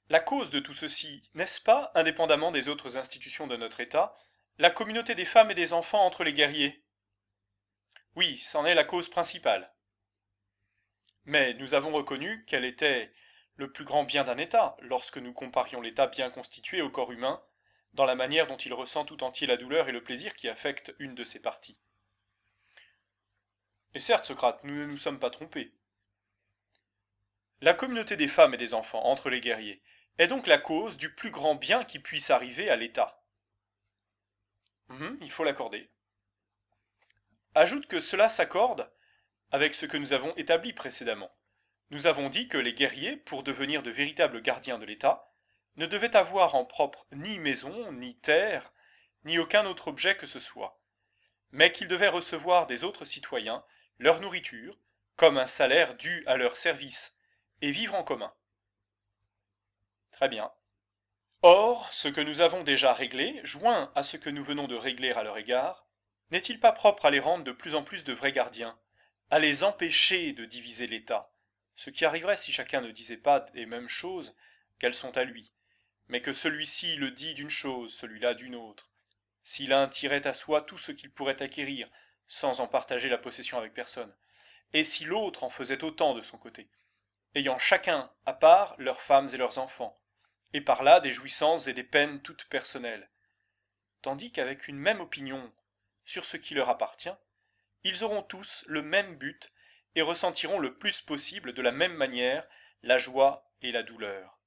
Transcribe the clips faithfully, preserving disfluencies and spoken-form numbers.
La cause de tout ceci, n'est-ce pas, indépendamment des autres institutions de notre État, la communauté des femmes et des enfants entre les guerriers? Oui, c'en est la cause principale. Mais nous avons reconnu qu'elle était le plus grand bien d'un État, lorsque nous comparions l'État bien constitué au corps humain, dans la manière dont il ressent tout entier la douleur et le plaisir qui affectent une de ses parties. Et certes, Socrate, nous ne nous sommes pas trompés. La communauté des femmes et des enfants entre les guerriers est donc la cause du plus grand bien qui puisse arriver à l'État. Mhm, il faut l'accorder. Ajoute que cela s'accorde avec ce que nous avons établi précédemment. Nous avons dit que les guerriers, pour devenir de véritables gardiens de l'État, ne devaient avoir en propre ni maison, ni terre, ni aucun autre objet que ce soit, mais qu'ils devaient recevoir des autres citoyens leur nourriture, comme un salaire dû à leur service, et vivre en commun. Très bien. Or, ce que nous avons déjà réglé, joint à ce que nous venons de régler à leur égard, n'est-il pas propre à les rendre de plus en plus de vrais gardiens, à les empêcher de diviser l'État, ce qui arriverait si chacun ne disait pas les mêmes choses qu'elles sont à lui, mais que celui-ci le dit d'une chose, celui-là d'une autre, si l'un tirait à soi tout ce qu'il pourrait acquérir, sans en partager la possession avec personne, et si l'autre en faisait autant de son côté, ayant chacun à part leurs femmes et leurs enfants, et par là des jouissances et des peines toutes personnelles, tandis qu'avec une même opinion sur ce qui leur appartient, ils auront tous le même but et ressentiront le plus possible de la même manière la joie et la douleur.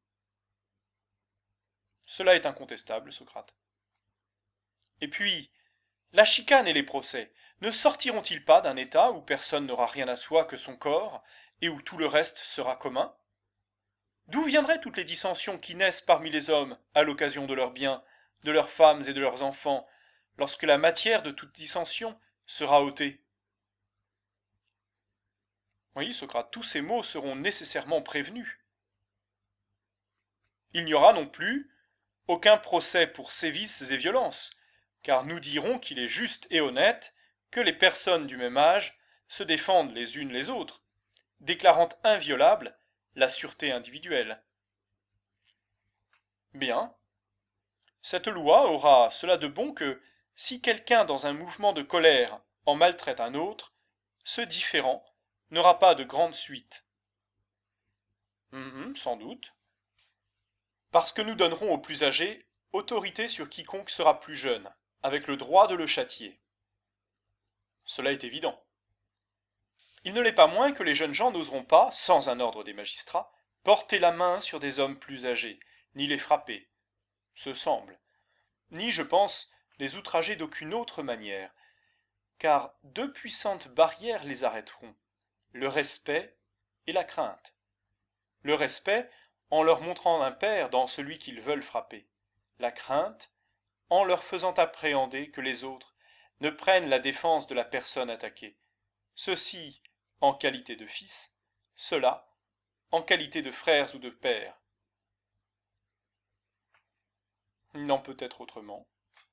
Cela est incontestable, Socrate. Et puis, la chicane et les procès ne sortiront-ils pas d'un état où personne n'aura rien à soi que son corps et où tout le reste sera commun? D'où viendraient toutes les dissensions qui naissent parmi les hommes à l'occasion de leurs biens, de leurs femmes et de leurs enfants, lorsque la matière de toute dissension sera ôtée? Oui, Socrate, tous ces maux seront nécessairement prévenus. Il n'y aura non plus aucun procès pour sévices et violences, car nous dirons qu'il est juste et honnête que les personnes du même âge se défendent les unes les autres, déclarant inviolable la sûreté individuelle. Bien, cette loi aura cela de bon que, si quelqu'un dans un mouvement de colère en maltraite un autre, ce différend n'aura pas de grande suite. Mhm, sans doute. Parce que nous donnerons au plus âgé autorité sur quiconque sera plus jeune, avec le droit de le châtier. Cela est évident. Il ne l'est pas moins que les jeunes gens n'oseront pas, sans un ordre des magistrats, porter la main sur des hommes plus âgés, ni les frapper, ce semble, ni, je pense, les outrager d'aucune autre manière, car deux puissantes barrières les arrêteront, le respect et la crainte. Le respect, en leur montrant un père dans celui qu'ils veulent frapper, la crainte, en leur faisant appréhender que les autres ne prennent la défense de la personne attaquée, ceux-ci en qualité de fils, ceux-là en qualité de frères ou de pères. Il n'en peut être autrement.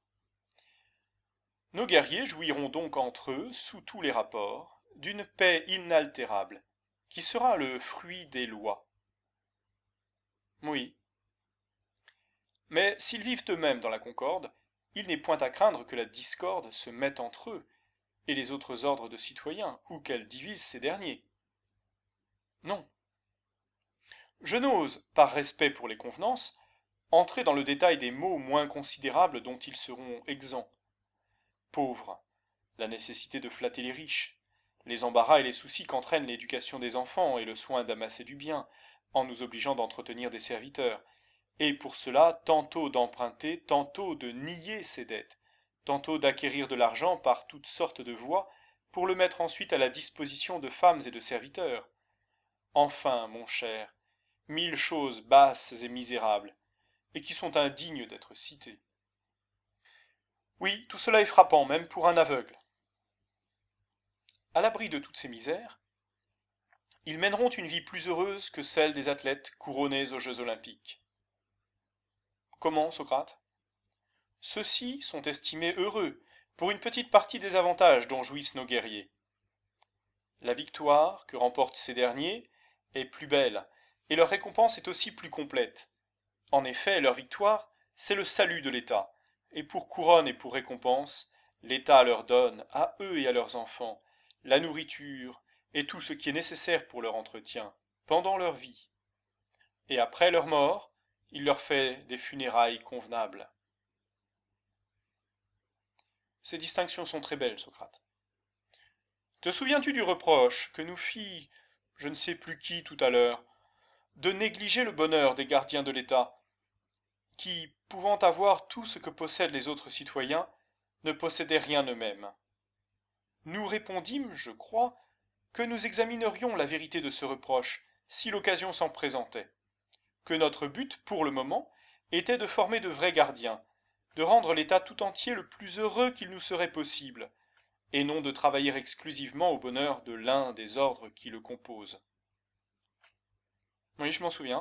Nos guerriers jouiront donc entre eux, sous tous les rapports, d'une paix inaltérable, qui sera le fruit des lois. Oui. Mais s'ils vivent eux-mêmes dans la concorde, il n'est point à craindre que la discorde se mette entre eux et les autres ordres de citoyens, ou qu'elle divise ces derniers. Non. Je n'ose, par respect pour les convenances, entrer dans le détail des maux moins considérables dont ils seront exempts. Pauvres, la nécessité de flatter les riches, les embarras et les soucis qu'entraîne l'éducation des enfants et le soin d'amasser du bien, en nous obligeant d'entretenir des serviteurs, et pour cela tantôt d'emprunter, tantôt de nier ses dettes, tantôt d'acquérir de l'argent par toutes sortes de voies, pour le mettre ensuite à la disposition de femmes et de serviteurs. Enfin, mon cher, mille choses basses et misérables, et qui sont indignes d'être citées. Oui, tout cela est frappant, même pour un aveugle. À l'abri de toutes ces misères, ils mèneront une vie plus heureuse que celle des athlètes couronnés aux Jeux olympiques. Comment, Socrate? Ceux-ci sont estimés heureux pour une petite partie des avantages dont jouissent nos guerriers. La victoire que remportent ces derniers est plus belle, et leur récompense est aussi plus complète. En effet, leur victoire, c'est le salut de l'État, et pour couronne et pour récompense, l'État leur donne, à eux et à leurs enfants, la nourriture et tout ce qui est nécessaire pour leur entretien, pendant leur vie. Et après leur mort, il leur fait des funérailles convenables. Ces distinctions sont très belles, Socrate. Te souviens-tu du reproche que nous fit je ne sais plus qui tout à l'heure, de négliger le bonheur des gardiens de l'État, qui, pouvant avoir tout ce que possèdent les autres citoyens, ne possédaient rien eux-mêmes? Nous répondîmes, je crois, que nous examinerions la vérité de ce reproche, si l'occasion s'en présentait, que notre but, pour le moment, était de former de vrais gardiens, de rendre l'État tout entier le plus heureux qu'il nous serait possible, et non de travailler exclusivement au bonheur de l'un des ordres qui le composent. Oui, je m'en souviens.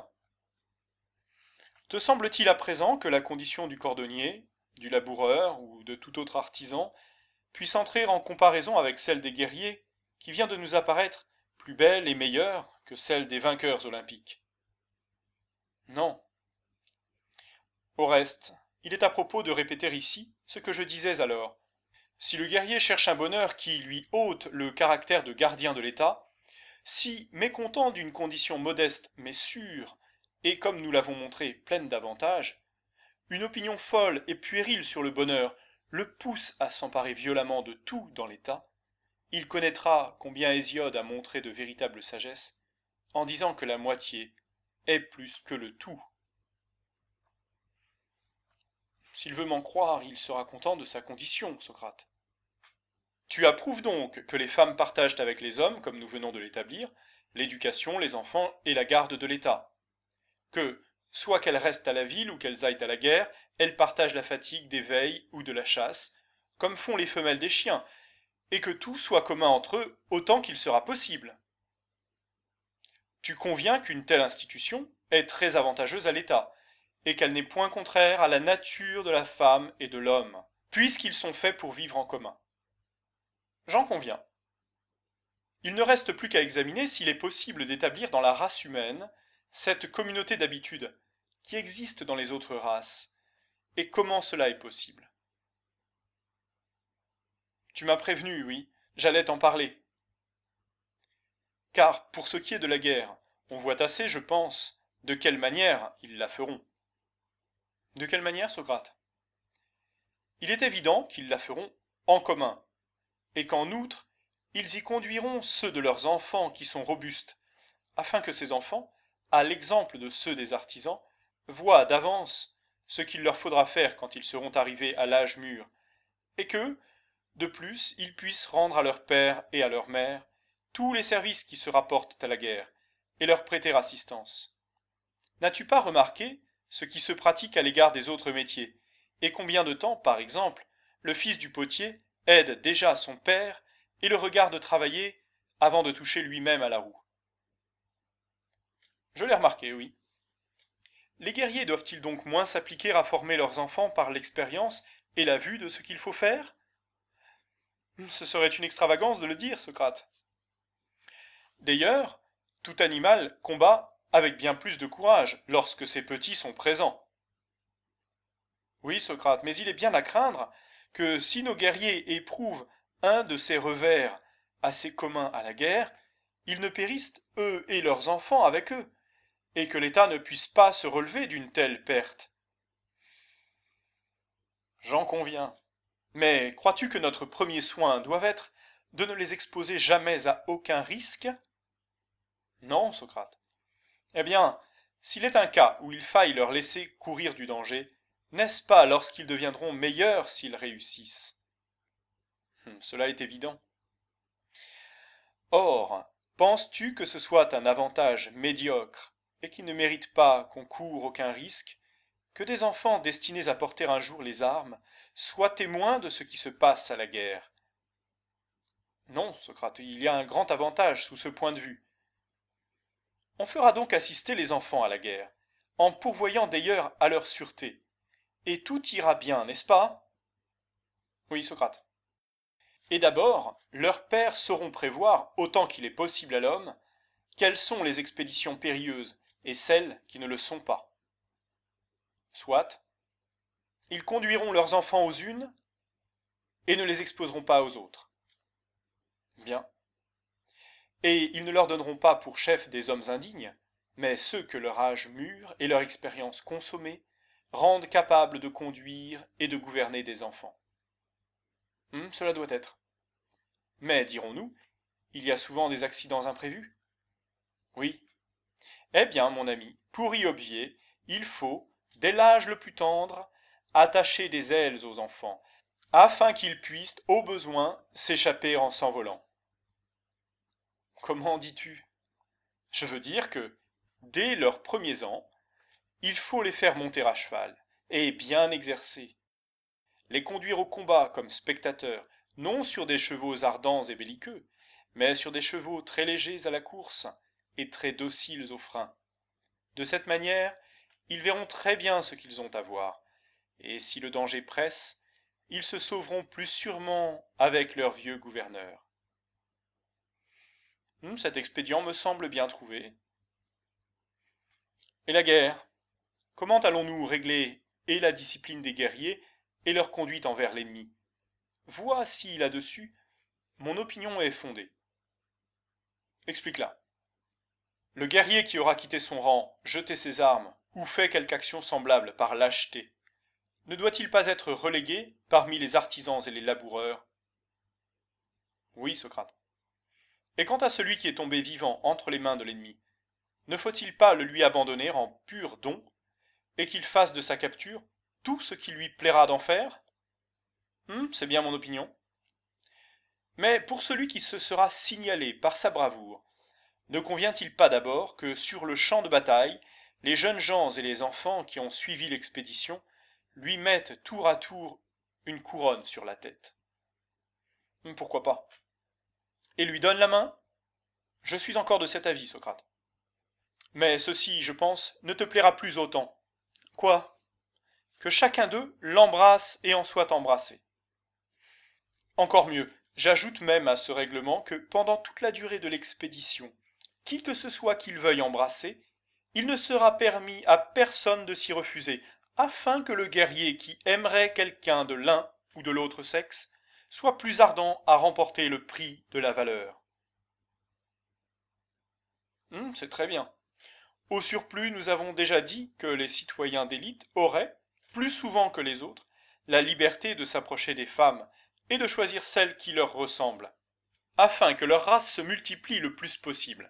Te semble-t-il à présent que la condition du cordonnier, du laboureur ou de tout autre artisan puisse entrer en comparaison avec celle des guerriers, qui vient de nous apparaître plus belle et meilleure que celle des vainqueurs olympiques? Non. Au reste, il est à propos de répéter ici ce que je disais alors. Si le guerrier cherche un bonheur qui lui ôte le caractère de gardien de l'État, si, mécontent d'une condition modeste mais sûre, et comme nous l'avons montré, pleine d'avantages, une opinion folle et puérile sur le bonheur le pousse à s'emparer violemment de tout dans l'État, il connaîtra combien Hésiode a montré de véritable sagesse en disant que la moitié est plus que le tout. S'il veut m'en croire, il sera content de sa condition, Socrate. Tu approuves donc que les femmes partagent avec les hommes, comme nous venons de l'établir, l'éducation, les enfants et la garde de l'État. Que, soit qu'elles restent à la ville ou qu'elles aillent à la guerre, elles partagent la fatigue des veilles ou de la chasse, comme font les femelles des chiens, et que tout soit commun entre eux autant qu'il sera possible. Tu conviens qu'une telle institution est très avantageuse à l'État, et qu'elle n'est point contraire à la nature de la femme et de l'homme, puisqu'ils sont faits pour vivre en commun. J'en conviens. Il ne reste plus qu'à examiner s'il est possible d'établir dans la race humaine cette communauté d'habitudes qui existe dans les autres races, et comment cela est possible. Tu m'as prévenu, oui, j'allais t'en parler. Car, pour ce qui est de la guerre, on voit assez, je pense, de quelle manière ils la feront. De quelle manière, Socrate? Il est évident qu'ils la feront en commun, et qu'en outre, ils y conduiront ceux de leurs enfants qui sont robustes, afin que ces enfants, à l'exemple de ceux des artisans, voient d'avance ce qu'il leur faudra faire quand ils seront arrivés à l'âge mûr, et que, de plus, ils puissent rendre à leur père et à leur mère tous les services qui se rapportent à la guerre, et leur prêter assistance. N'as-tu pas remarqué ce qui se pratique à l'égard des autres métiers, et combien de temps, par exemple, le fils du potier aide déjà son père et le regarde travailler avant de toucher lui-même à la roue? Je l'ai remarqué, oui. Les guerriers doivent-ils donc moins s'appliquer à former leurs enfants par l'expérience et la vue de ce qu'il faut faire? Ce serait une extravagance de le dire, Socrate. D'ailleurs, tout animal combat avec bien plus de courage lorsque ses petits sont présents. Oui, Socrate, mais il est bien à craindre que si nos guerriers éprouvent un de ces revers assez communs à la guerre, ils ne périssent eux et leurs enfants avec eux, et que l'État ne puisse pas se relever d'une telle perte. J'en conviens. Mais crois-tu que notre premier soin doive être de ne les exposer jamais à aucun risque? Non, Socrate. Eh bien, s'il est un cas où il faille leur laisser courir du danger, n'est-ce pas lorsqu'ils deviendront meilleurs s'ils réussissent? Hum, Cela est évident. Or, penses-tu que ce soit un avantage médiocre et qui ne mérite pas qu'on coure aucun risque, que des enfants destinés à porter un jour les armes soient témoins de ce qui se passe à la guerre? Non, Socrate, il y a un grand avantage sous ce point de vue. On fera donc assister les enfants à la guerre, en pourvoyant d'ailleurs à leur sûreté. Et tout ira bien, n'est-ce pas? Oui, Socrate. Et d'abord, leurs pères sauront prévoir, autant qu'il est possible à l'homme, quelles sont les expéditions périlleuses et celles qui ne le sont pas. Soit, ils conduiront leurs enfants aux unes et ne les exposeront pas aux autres. Bien. Et ils ne leur donneront pas pour chefs des hommes indignes, mais ceux que leur âge mûr et leur expérience consommée rendent capables de conduire et de gouverner des enfants. Hum, cela doit être. Mais, dirons-nous, il y a souvent des accidents imprévus. Oui. Eh bien, mon ami, pour y obvier, il faut, dès l'âge le plus tendre, attacher des ailes aux enfants, afin qu'ils puissent, au besoin, s'échapper en s'envolant. Comment dis-tu? Je veux dire que, dès leurs premiers ans, il faut les faire monter à cheval, et bien exercer. Les conduire au combat comme spectateurs, non sur des chevaux ardents et belliqueux, mais sur des chevaux très légers à la course et très dociles au frein. De cette manière, ils verront très bien ce qu'ils ont à voir, et si le danger presse, ils se sauveront plus sûrement avec leur vieux gouverneur. Hum, cet expédient me semble bien trouvé. Et la guerre? Comment allons-nous régler et la discipline des guerriers et leur conduite envers l'ennemi? Vois si, là-dessus, mon opinion est fondée. Explique-la. Le guerrier qui aura quitté son rang, jeté ses armes, ou fait quelque action semblable par lâcheté, ne doit-il pas être relégué parmi les artisans et les laboureurs? Oui, Socrate. Et quant à celui qui est tombé vivant entre les mains de l'ennemi, ne faut-il pas le lui abandonner en pur don, et qu'il fasse de sa capture tout ce qu'il lui plaira d'en faire? Hum, c'est bien mon opinion. Mais pour celui qui se sera signalé par sa bravoure, ne convient-il pas d'abord que sur le champ de bataille, les jeunes gens et les enfants qui ont suivi l'expédition lui mettent tour à tour une couronne sur la tête? Pourquoi pas? Et lui donnent la main? Je suis encore de cet avis, Socrate. Mais ceci, je pense, ne te plaira plus autant. Quoi? Que chacun d'eux l'embrasse et en soit embrassé. Encore mieux, j'ajoute même à ce règlement que pendant toute la durée de l'expédition, qui que ce soit qu'il veuille embrasser, il ne sera permis à personne de s'y refuser, afin que le guerrier qui aimerait quelqu'un de l'un ou de l'autre sexe soit plus ardent à remporter le prix de la valeur. Hum, c'est très bien. Au surplus, nous avons déjà dit que les citoyens d'élite auraient, plus souvent que les autres, la liberté de s'approcher des femmes et de choisir celles qui leur ressemblent, afin que leur race se multiplie le plus possible.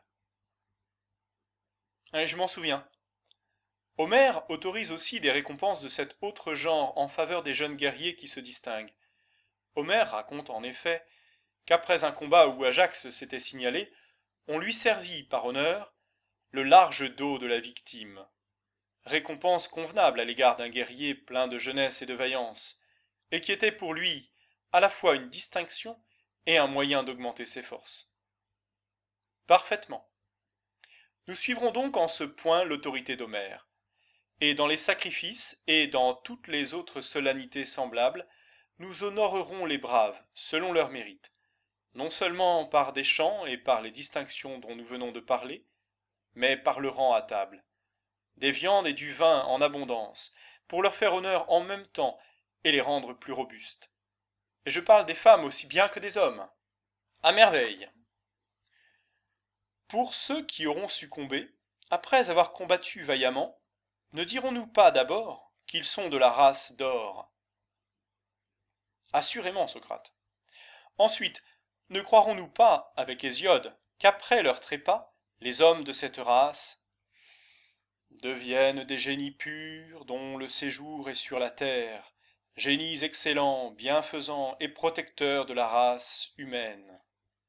Et je m'en souviens. Homère autorise aussi des récompenses de cet autre genre en faveur des jeunes guerriers qui se distinguent. Homère raconte en effet qu'après un combat où Ajax s'était signalé, on lui servit par honneur le large dos de la victime, récompense convenable à l'égard d'un guerrier plein de jeunesse et de vaillance, et qui était pour lui à la fois une distinction et un moyen d'augmenter ses forces. Parfaitement. Nous suivrons donc en ce point l'autorité d'Homère, et dans les sacrifices et dans toutes les autres solennités semblables, nous honorerons les braves selon leur mérite, non seulement par des chants et par les distinctions dont nous venons de parler, mais par le rang à table, des viandes et du vin en abondance, pour leur faire honneur en même temps et les rendre plus robustes. Et je parle des femmes aussi bien que des hommes. À merveille. Pour ceux qui auront succombé, après avoir combattu vaillamment, ne dirons-nous pas d'abord qu'ils sont de la race d'or? Assurément, Socrate. Ensuite, ne croirons-nous pas, avec Hésiode, qu'après leur trépas, les hommes de cette race deviennent des génies purs dont le séjour est sur la terre, génies excellents, bienfaisants et protecteurs de la race humaine?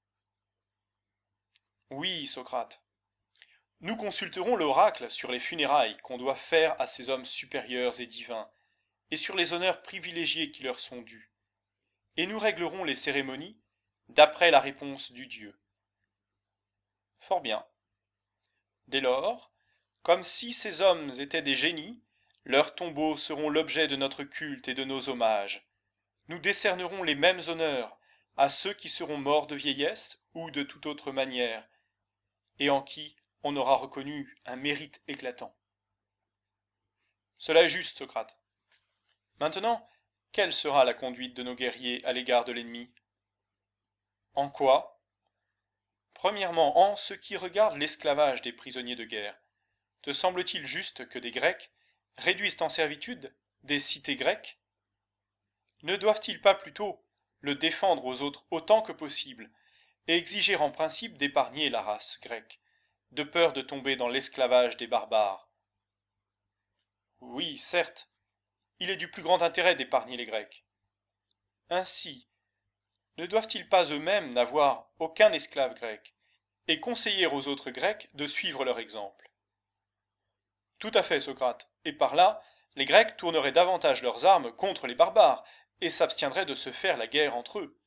Oui, Socrate. Nous consulterons l'oracle sur les funérailles qu'on doit faire à ces hommes supérieurs et divins, et sur les honneurs privilégiés qui leur sont dus, et nous réglerons les cérémonies d'après la réponse du Dieu. Fort bien. Dès lors, comme si ces hommes étaient des génies, leurs tombeaux seront l'objet de notre culte et de nos hommages. Nous décernerons les mêmes honneurs à ceux qui seront morts de vieillesse ou de toute autre manière, et en qui on aura reconnu un mérite éclatant. Cela est juste, Socrate. Maintenant, quelle sera la conduite de nos guerriers à l'égard de l'ennemi? En quoi? Premièrement, en ce qui regarde l'esclavage des prisonniers de guerre. Te semble-t-il juste que des Grecs réduisent en servitude des cités grecques? Ne doivent-ils pas plutôt le défendre aux autres autant que possible et exiger en principe d'épargner la race grecque, de peur de tomber dans l'esclavage des barbares? Oui, certes, il est du plus grand intérêt d'épargner les Grecs. Ainsi, ne doivent-ils pas eux-mêmes n'avoir aucun esclave grec et conseiller aux autres Grecs de suivre leur exemple? Tout à fait, Socrate, et par là, les Grecs tourneraient davantage leurs armes contre les barbares et s'abstiendraient de se faire la guerre entre eux.